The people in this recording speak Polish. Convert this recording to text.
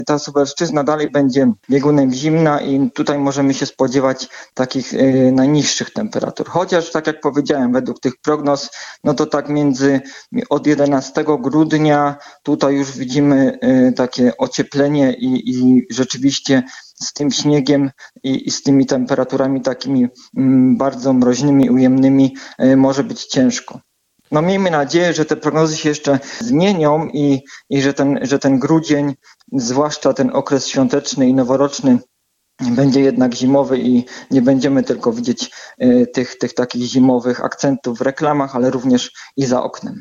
ta Suwalszczyzna dalej będzie biegunem zimna i tutaj możemy się spodziewać takich najniższych temperatur. Chociaż, tak jak powiedziałem, według tych prognoz, no to tak od 11 grudnia tutaj już widzimy takie ocieplenie i rzeczywiście z tym śniegiem i z tymi temperaturami takimi bardzo mroźnymi, ujemnymi może być ciężko. No miejmy nadzieję, że te prognozy się jeszcze zmienią i że ten grudzień, zwłaszcza ten okres świąteczny i noworoczny, będzie jednak zimowy i nie będziemy tylko widzieć tych takich zimowych akcentów w reklamach, ale również i za oknem.